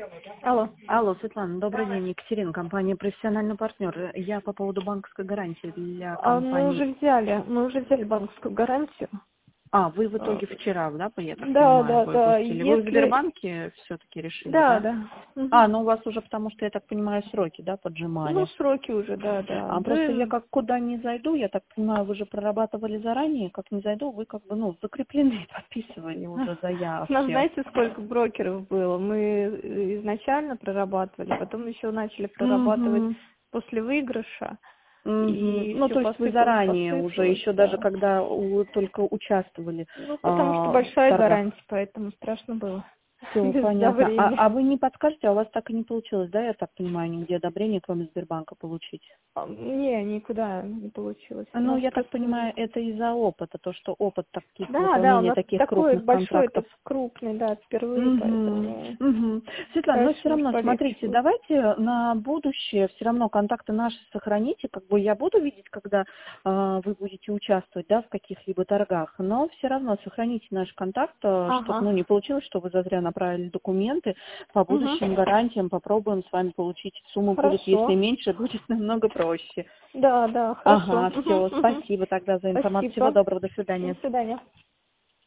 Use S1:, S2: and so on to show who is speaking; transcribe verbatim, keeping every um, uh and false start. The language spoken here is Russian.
S1: Алло.
S2: Алло, Светлана, добрый день. Екатерина, компания «Профессиональный партнер». Я по поводу банковской гарантии для
S1: А мы
S2: компании.
S1: уже взяли, мы уже взяли банковскую гарантию.
S2: А, вы в
S1: А,
S2: итоге вчера, да, я так
S1: Да,
S2: понимаю,
S1: да, да.
S2: выпустили. Вы в
S1: Если...
S2: Сбербанке все-таки решили,
S1: Да,
S2: да?
S1: да.
S2: А,
S1: Мгм.
S2: ну у вас уже, потому что, я так понимаю, сроки, да,
S1: Ну,
S2: поджимали.
S1: сроки уже, да, да.
S2: А просто я
S1: Да.
S2: как куда не зайду, я так понимаю, вы же прорабатывали заранее, как не зайду, вы как бы, ну, закреплены, подписывали уже
S1: Нам
S2: заявки.
S1: знаете, сколько брокеров было? Мы изначально прорабатывали, потом еще начали прорабатывать
S2: Угу.
S1: после выигрыша.
S2: Мгм.
S1: И
S2: Ну,
S1: все
S2: то есть вы
S1: посыпалось,
S2: заранее уже,
S1: посыпалось,
S2: еще даже
S1: да.
S2: когда у- только участвовали
S1: Ну, потому что
S2: а, в
S1: большая
S2: торгах.
S1: гарантия, поэтому страшно было.
S2: Все
S1: Из-за
S2: понятно. А,
S1: времени.
S2: а вы не подскажете, а у вас так и не получилось, да, я так понимаю, нигде одобрение, кроме Сбербанка, получить?
S1: А, Не, никуда не получилось. У
S2: Ну,
S1: нас
S2: я так
S1: просто...
S2: понимаю, это из-за опыта, то, что опыт таких,
S1: Да, да, у
S2: выполнения
S1: нас
S2: таких
S1: такой
S2: крупных
S1: большой,
S2: контрактов.
S1: это крупный, да, впервые,
S2: Угу,
S1: поэтому
S2: угу. Светлана, но
S1: дальше,
S2: все
S1: может,
S2: равно,
S1: полегче
S2: смотрите,
S1: будет.
S2: давайте на будущее все равно контакты наши сохраните, как бы я буду видеть, когда э, вы будете участвовать, да, в каких-либо торгах, но все равно сохраните наш контакт, чтобы,
S1: Ага.
S2: ну, не получилось, что вы зазря направили документы, по
S1: Угу.
S2: будущим гарантиям попробуем с вами получить, суммы будут, если
S1: Хорошо.
S2: меньше, будет намного проще.
S1: Да, да, хорошо.
S2: Ага,
S1: Угу,
S2: все,
S1: угу.
S2: спасибо тогда за информацию, всего
S1: Спасибо.
S2: доброго, до
S1: До
S2: свидания.
S1: свидания.